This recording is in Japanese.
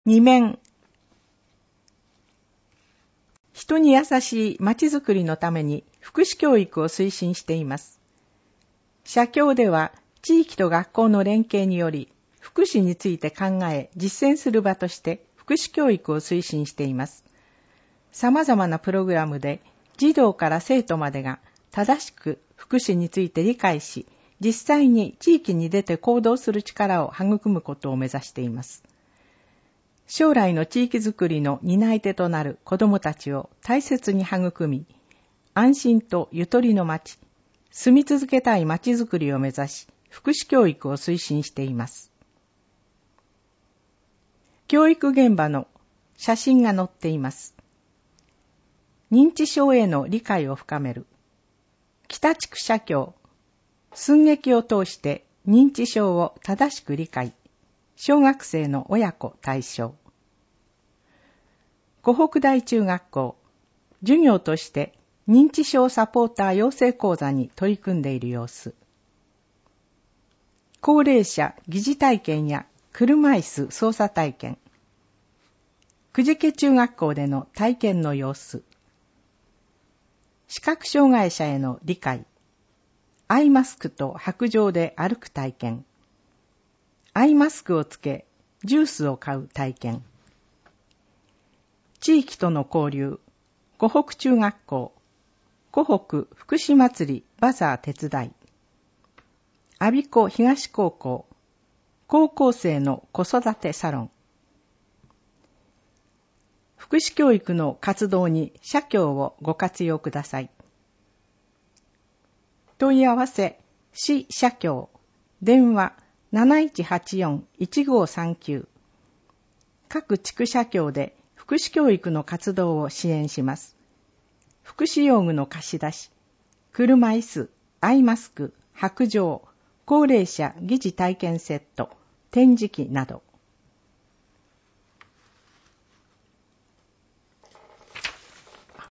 2面。人に優しいまちづくりのために福祉教育を推進しています。社協では地域と学校の連携により福祉について考え実践する場として福祉教育を推進しています。様々なプログラムで児童から生徒までが正しく福祉について理解し、実際に地域に出て行動する力を育むことを目指しています。将来の地域づくりの担い手となる子どもたちを大切に育み、安心とゆとりの町、住み続けたい町づくりを目指し、福祉教育を推進しています。教育現場の写真が載っています。認知症への理解を深める。北地区社協、寸劇を通して認知症を正しく理解。小学生の親子対象。湖北大中学校、授業として認知症サポーター養成講座に取り組んでいる様子。高齢者疑似体験や車椅子操作体験。久慈家中学校での体験の様子。視覚障害者への理解。アイマスクと白杖で歩く体験。アイマスクをつけ、ジュースを買う体験。地域との交流、湖北中学校、湖北福祉祭りバザー手伝い。我孫子東高校、高校生の子育てサロン。福祉教育の活動に社協をご活用ください。問い合わせ、市社協、電話7184-1539。各地区社協で福祉教育の活動を支援します。福祉用具の貸し出し、車椅子、アイマスク、白杖、高齢者疑似体験セット、展示機など。